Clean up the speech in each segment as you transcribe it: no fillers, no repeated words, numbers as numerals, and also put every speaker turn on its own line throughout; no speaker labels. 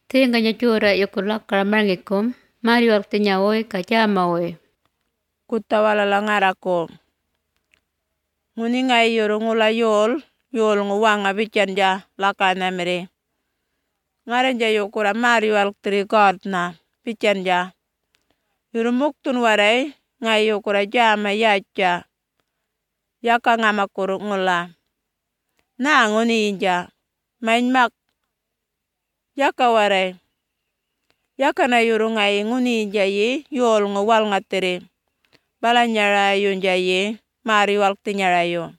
Tenga nyachura yokulak karamargikum, mari waktu nyawoy kachamawoy.
Kutawala langara ko. Nguni ngai yoro ngula yol nguwanga bichanja lakana mere. Ngarenja yokura mari waktri god na bichanja. Yoro muktun waray ngai yokura jama yacha. Yaka ngama kuru ngula. Na nguni inja. Mainmak. Yaka waray. Yaka na yoro ngai nguni inja ye yol nguwal ngatere. Bala nyara yonja ye mari wakti nyara yo.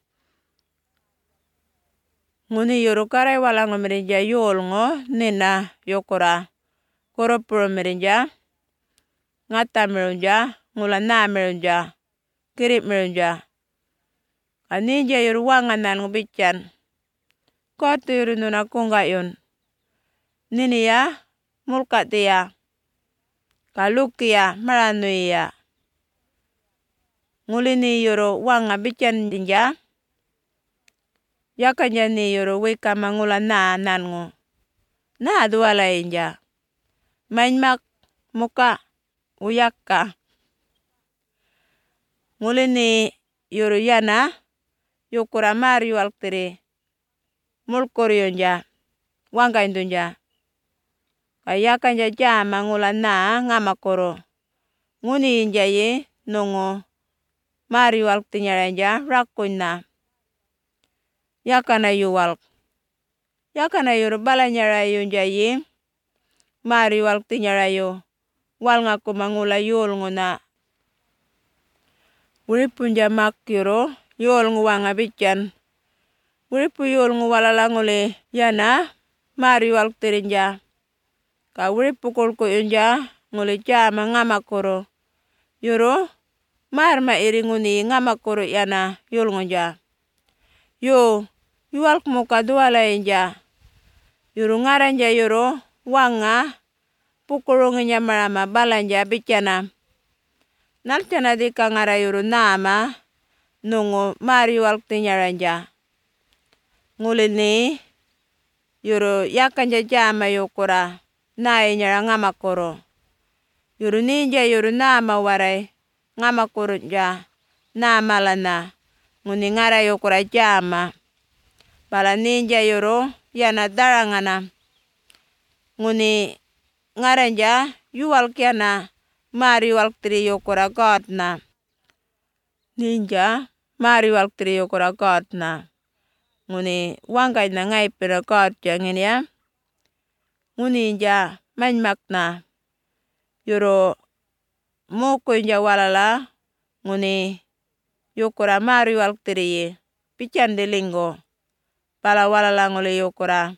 Nguni yoro karay wala ngamirinja yol nina yokura. Koropuro mirinja. Ngata mirinja. Ngula na mirinja. Kirip mirinja. Aninja yoro wanganan ngubichan. Koto yoro nuna kunga yon. Nini ya. Mulkati ya. Kaluki ya. Maranui ya. Nguli ni yoro wanga bichan dinja. Yaka nja ni yoro wika mangula na nangu. Na duwala inja. Mainmak muka uyaka. Nguli ni yoro yana. Yokura mari waktiri. Mulkuri yonja. Wanga indunja. Kayaka nja jama ngula na ngama koro. Nguni inja ye nungu. Mari wakti nyaranja rakuina. Yaka na yuwal. Yaka na yoro bala nyara yonja ye. Mari wakti nyarayo. Wal ngaku mangula yol nguna. Wuripunja mak yoro. Yol nguwanga bichan. Wuripu yol nguwalala ngule yana. Mari wakti rinja. Ka wuripu kulku yonja. Ngule jama ngama koro. Yoro. Marma iri nguni ngama koro yana. Yol ngunja. Yo. Yuwal kumuka duwala inja. Yoro ngaranja yoro. Wanga. Pukurunginya marama balanja bichana. Nalchana dika ngara yoro nama. Nungu mari wakti nyaranja. Nguli ni. Yoro yakanja jama yokura. Na nyara ngama koro. Yoro ninja yoro nama waray. Ngama koro nja. Nama lana. Nguni ngara yokura jama. Bala ninja yoro. Yana darangana. Nguni ngaranja. Yuwal kiana. Mari wakti yokura god na. Ninja. Mari wakti yokura god na. Nguni wangay na ngay pira god jangin ya. Nguni inja. Mainmak na. Yoro. Muko inja walala. Nguni. Yokura mari wakti ye. Pichande lingo. Bala walala ngule yokura.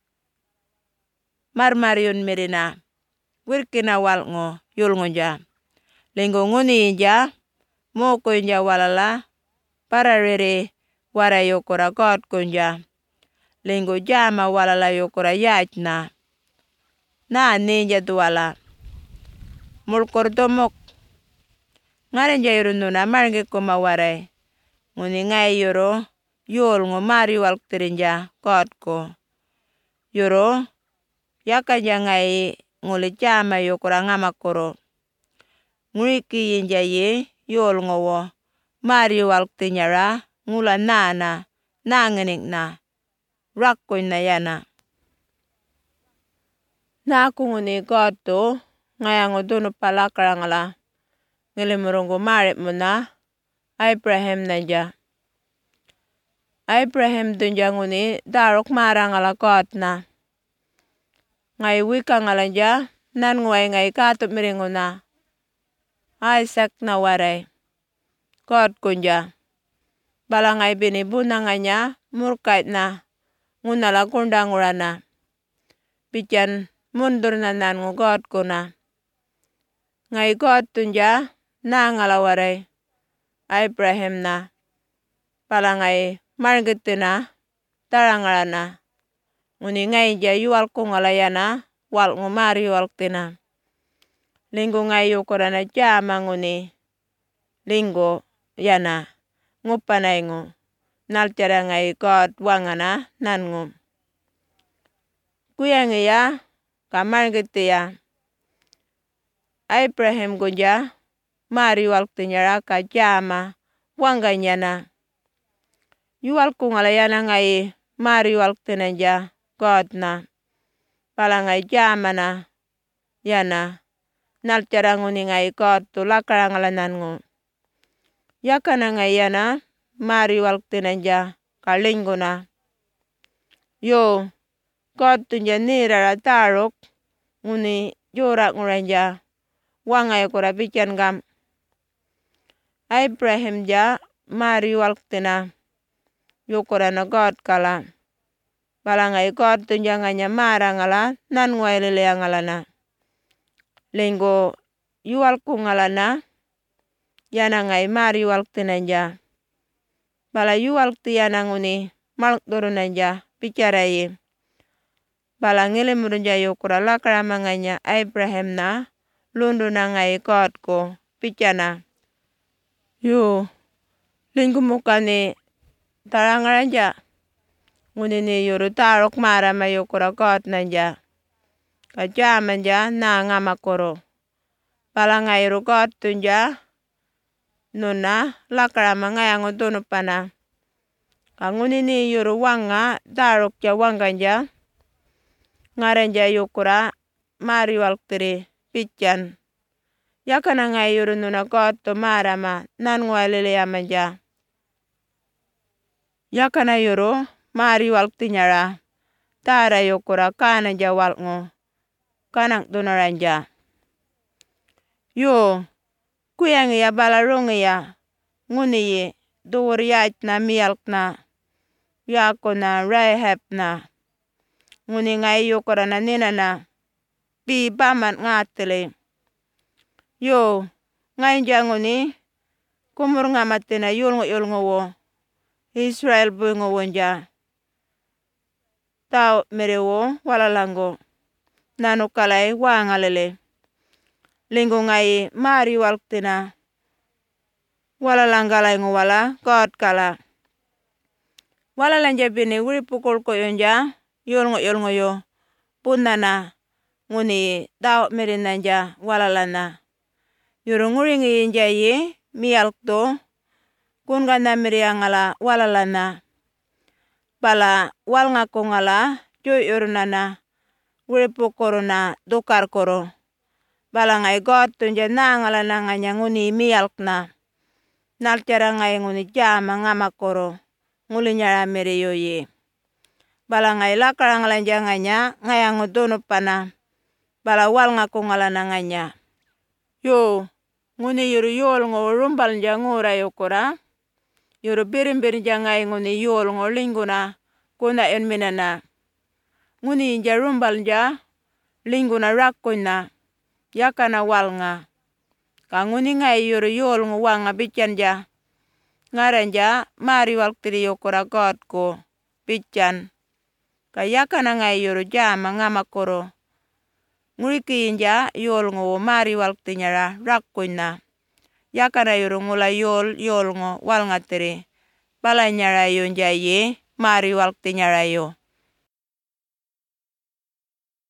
Marmarion mirina. Wirkina walngo. Yol ngunja. Lingo nguni inja. Muko inja walala. Para rere. Wara yokura god kunja. Lingo jama walala yokura yajna. Na ninja duwala. Mulkur domok. Ngarenja yoro nuna marge kuma waray. Nguni ngay yoro. Yol ngu mari wakti rinja. God ko. Yoro. Yaka nja ngay. Nguli jama yokura ngama koro. Nguri ki inja ye. Yol ngu wo. Mari wakti nyara. Ngula na. Nanginik na. Rakoy na yana. Na kunguni God to. Ngayang udunu palakarangala. Ngilimurungu marip muna. Abraham na nja. Abraham dunja nguni. Darok marangala God na. Ngay wika ngala nja. Nan nguay ngay katup miringuna. Isaac na waray. God kunja. Bala ngay binibuna nga niya. Murkait na. Ngunala kundangurana. Bichan mundur na nan ngu God kuna. Ngay God tunja. Na ngala waray. Abraham na. Bala ngay margitina. Tarangarana. Nguni ngay nja yuwal kungala yana. Wal ngumari yuwal tina. Lingo ngay yukurana jama nguni. Lingo yana. Ngupanay ngu. Nalchara ngay God wangana nan ngu. Kuyangi ya. ka margiti ya. Abraham gunja mari waktu nyara ka jama wangga nyana. Yuwal kungala yana ngai mari waktu nanja God na. Pala ngai jama na yana. Nal cara nguni ngai God tu lakara ngala nangu. Yakana ngai yana mari waktu nanja ka linguna. Yo God tunja nira taruk nguni jora nguranja. Wangay kura bican gam. Abraham ja mari waktu na. Yukura na God kala. Balangay God tunja nganya mara ngala nan nguay lele ngala na. Linggo yuwal ku ngala na. Yana ngay mari waktu nanja. Bala yuwal tu yana nguni malk duru nanja bicarayi. Bala ngili murunja yukura lakara manganya Abraham na. Lundu na ngai God ko picana. Yo linggu muka ni tarangaranja. Nguni ni yuru taruk mara mayukura God nanja. Kajamanja na ngama koro. Bala ngai ru God tunja. Nuna lakara mangaya ngudunu pana. Nguni ni yuru wanga taruk ja wanganja. Ngaranja yukura mari waktiri. Pican. Yakana ngai yuru nuna God to marama nan nguay lele manja. Yakana yuru mari waktu nyara. Tara yukura kana ja walngo. Kanak dunaranja. Yo. Kuyang ya balarungi ya. Nguni ye. Dur yaj na mialk na. Yakuna Rahab na. Nguni ngai yukura na nina na. Pi baman ngatili. Yo, ngay nguni kumur ngamatina yulngo wo. Israel bungo wonja. Tau mere wo walalango. Nanu kalay wangalele. Linggo ngay mari waktina. Walalangalay ngo wala God kala. Walalanja bini wuri pukul ko yonja. Yulngo yo. Punana. Nguni tau mere nanja walalana. Yuru nguringi inja ye mialk to. Kunga na mere ngala walalana. Bala wal ngako ngala joy urunana. Wuri pukuru na dukar koro. Bala ngai God tunja na ngala na nganya nguni mialk na. Nal cara ngai nguni jama ngama koro. Nguli nyara mere yo ye. Bala ngai lakara ngalanja nganya ngaya ngudunu pana. Bala wal ngako ngala na nganya. Yo, nguni yuru yul ngo rumbal nja ngura yukura. Yuru birin jangai nguni yul ngo linguna. Kuna minana. Nguni nja rumbal nja. Linguna rakuna. Yakana wal nga. Ka nguni ngai yuru yul ngo wanga bican ja. Ngaranja mari waktiri yukura God ko. Bican. Ka yakana ngai yuru jama ngama koro. Nguriki inja yul ngo mari waktu nyara rakuna. Yakana yuru ngula yul ngo wal ngatiri. Bala nyara yunja ye mari waktu nyara yo.